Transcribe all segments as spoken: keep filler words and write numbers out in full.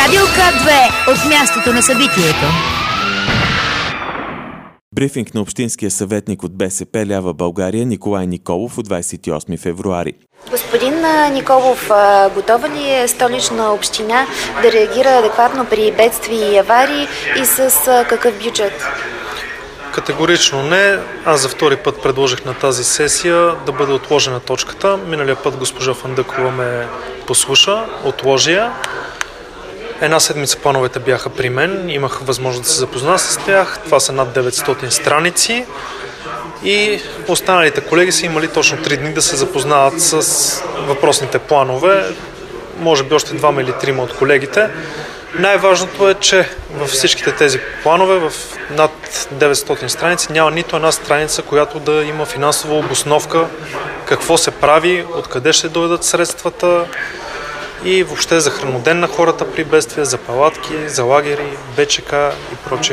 Радио К две от мястото на събитието. Брифинг на общинския съветник от БСП Лява България Николай Николов от двадесет и осми февруари. Господин Николов, готова ли е Столична община да реагира адекватно при бедствия и аварии и с какъв бюджет? Категорично не. Аз за втори път предложих на тази сесия да бъде отложена точката. Миналия път госпожа Фандъкова ме послуша, отложи я. Една седмица плановете бяха при мен, имах възможност да се запозная с тях. Това са над деветстотин страници и останалите колеги са имали точно три дни да се запознаят с въпросните планове. Може би още двама или трима от колегите. Най-важното е, че във всичките тези планове, в над деветстотин страници, няма нито една страница, която да има финансова обосновка, какво се прави, откъде ще дойдат средствата и въобще за храноден на хората при бедствия, за палатки, за лагери, БЧК и прочее.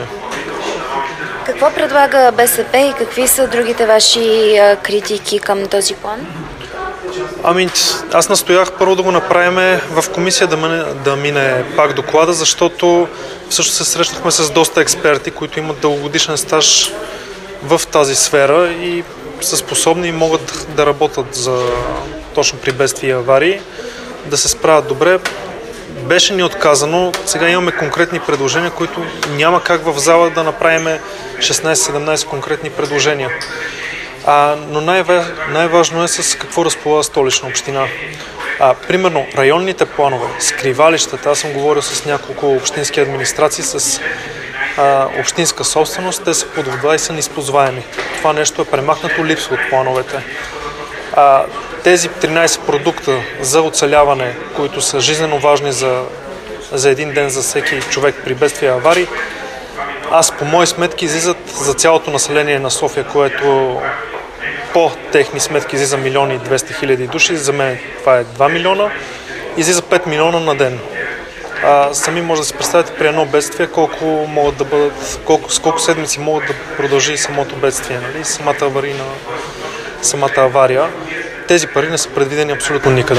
Какво предлага БСП и какви са другите ваши критики към този план? Ами, аз настоях първо да го направим в комисия да мине, да мине пак доклада, защото всъщност се срещнахме с доста експерти, които имат дългогодишен стаж в тази сфера и са способни и могат да работят за точно при бедствия и аварии, да се справят добре. Беше ни отказано, сега имаме конкретни предложения, които няма как в зала да направим шестнадесет-седемнадесет конкретни предложения. А, но най-важно, най-важно е с какво разполага Столична община. А, примерно, районните планове, скривалищата, аз съм говорил с няколко общински администрации, с а, общинска собственост, те са под вода и са неизползваеми. Това нещо е премахнато, липсва от плановете. А, тези тринадесет продукта за оцеляване, които са жизненно важни за, за един ден за всеки човек при бедствия и аварии, аз по мои сметки излизат за цялото население на София, което по техни сметки излиза милион и двеста хиляди души, за мен това е два милиона, излиза пет милиона на ден. А, сами може да си представите при едно бедствие колко могат да бъдат, колко, с колко седмици могат да продължи самото бедствие, нали? самата аварийна, самата авария. Тези пари не са предвидени абсолютно никъде.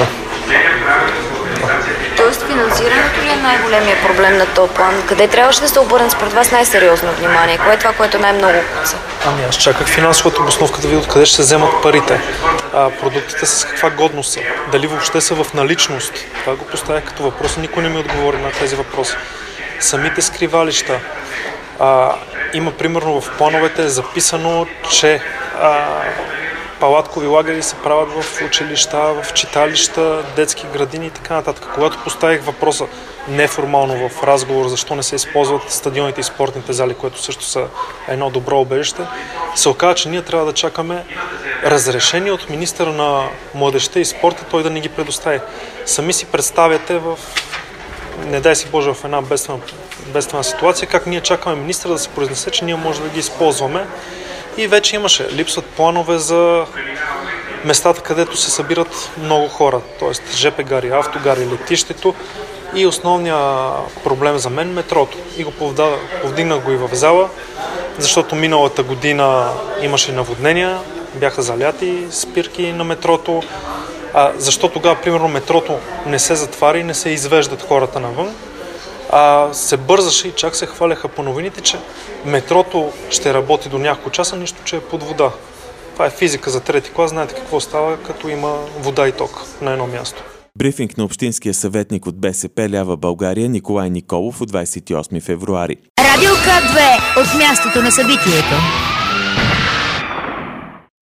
Тоест финансирането ли е най-големия проблем на този план? Къде трябваше да се обърне според вас най-сериозно внимание? Кое е това, което най-много куца? Ами аз чаках финансовата обосновка да видя откъде ще се вземат парите. А, продуктите с каква годност са? Дали въобще са в наличност? Това го поставя като въпрос. Никой не ми отговори на тези въпроси. Самите скривалища. А, има примерно в плановете е записано, че а, палаткови лагери се правят в училища, в читалища, детски градини и така нататък. Когато поставих въпроса неформално в разговор, защо не се използват стадионите и спортните зали, което също са едно добро убежище, се оказа, че ние трябва да чакаме разрешение от министъра на младежта и спорта, той да ни ги предостави. Сами си представяте в, не дай си Боже, в една бедствена, бедствена ситуация, как ние чакаме министъра да се произнесе, че ние може да ги използваме. И вече имаше, липсват планове за местата, където се събират много хора, т.е. ЖП гари, автогари, летището и основният проблем за мен метрото. И го повдигнах го и в зала, защото миналата година имаше наводнения, бяха заляти спирки на метрото. А защо тогава, примерно, метрото не се затваря и не се извеждат хората навън? А, се бързаше и чак се хваляха по новините, че метрото ще работи до няколко часа, нищо, че е под вода. Това е физика за трети клас, знаете какво става, като има вода и ток на едно място. Брифинг на общинския съветник от БСП Лява България Николай Николов от двадесет и осми февруари. Радио К две от мястото на събитието.